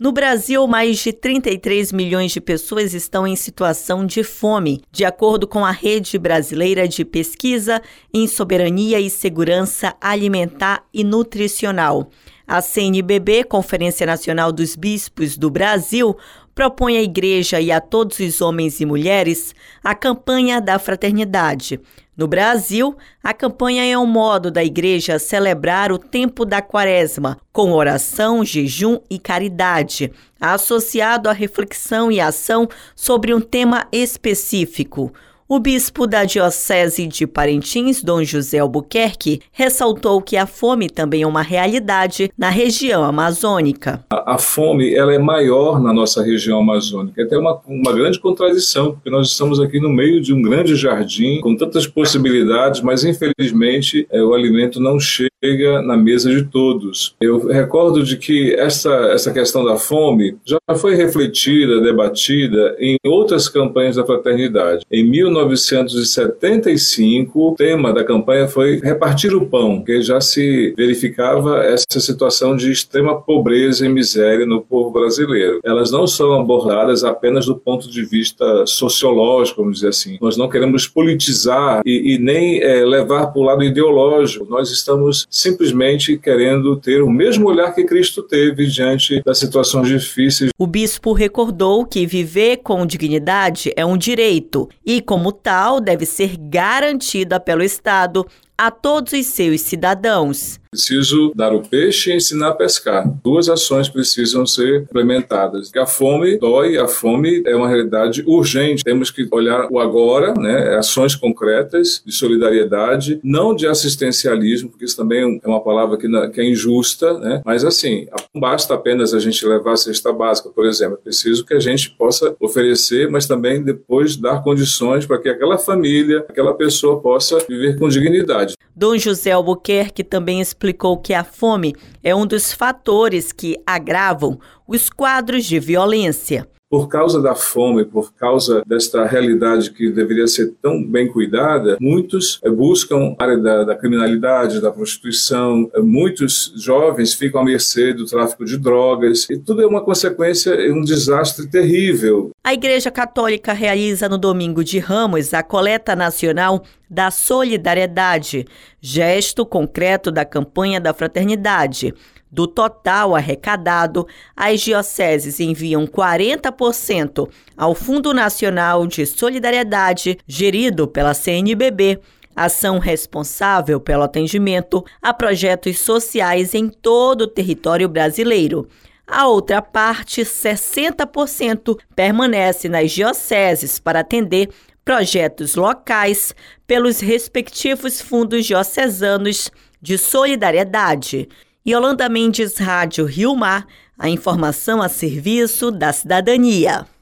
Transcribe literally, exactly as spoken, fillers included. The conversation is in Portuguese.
No Brasil, mais de trinta e três milhões de pessoas estão em situação de fome, de acordo com a Rede Brasileira de Pesquisa em Soberania e Segurança Alimentar e Nutricional. A C N B B, Conferência Nacional dos Bispos do Brasil, propõe à Igreja e a todos os homens e mulheres a campanha da fraternidade. No Brasil, a campanha é um modo da Igreja celebrar o tempo da Quaresma, com oração, jejum e caridade, associado à reflexão e ação sobre um tema específico. O bispo da Diocese de Parintins, Dom José Albuquerque, ressaltou que a fome também é uma realidade na região amazônica. A, a fome ela é maior na nossa região amazônica. É até uma, uma grande contradição, porque nós estamos aqui no meio de um grande jardim com tantas possibilidades, mas infelizmente é, o alimento não chega na mesa de todos. Eu recordo de que essa, essa questão da fome já foi refletida, debatida em outras campanhas da fraternidade. Em mil novecentos e setenta e cinco, o tema da campanha foi repartir o pão, porque já se verificava essa situação de extrema pobreza e miséria no povo brasileiro. Elas não são abordadas apenas do ponto de vista sociológico, vamos dizer assim. Nós não queremos politizar e, e nem é, levar para o lado ideológico. Nós estamos simplesmente querendo ter o mesmo olhar que Cristo teve diante das situações difíceis. O bispo recordou que viver com dignidade é um direito e, como tal, deve ser garantida pelo Estado a todos os seus cidadãos. Preciso dar o peixe e ensinar a pescar. Duas ações precisam ser implementadas. A fome dói, a fome é uma realidade urgente. Temos que olhar o agora, né, ações concretas de solidariedade, não de assistencialismo, porque isso também é uma palavra que, que é injusta, né? Mas assim, não basta apenas a gente levar a cesta básica, por exemplo. É preciso que a gente possa oferecer, mas também depois dar condições para que aquela família, aquela pessoa possa viver com dignidade. Dom José Albuquerque também explicou que a fome é um dos fatores que agravam os quadros de violência. Por causa da fome, por causa desta realidade que deveria ser tão bem cuidada, muitos buscam a área da, da criminalidade, da prostituição, muitos jovens ficam à mercê do tráfico de drogas, e tudo é uma consequência, é um desastre terrível. A Igreja Católica realiza no domingo de Ramos a coleta nacional da solidariedade, gesto concreto da campanha da fraternidade. Do total arrecadado, as dioceses enviam quarenta por cento ao Fundo Nacional de Solidariedade, gerido pela C N B B, ação responsável pelo atendimento a projetos sociais em todo o território brasileiro. A outra parte, sessenta por cento, permanece nas dioceses para atender projetos locais pelos respectivos fundos diocesanos de solidariedade. Yolanda Mendes, Rádio Rio Mar, a informação a serviço da cidadania.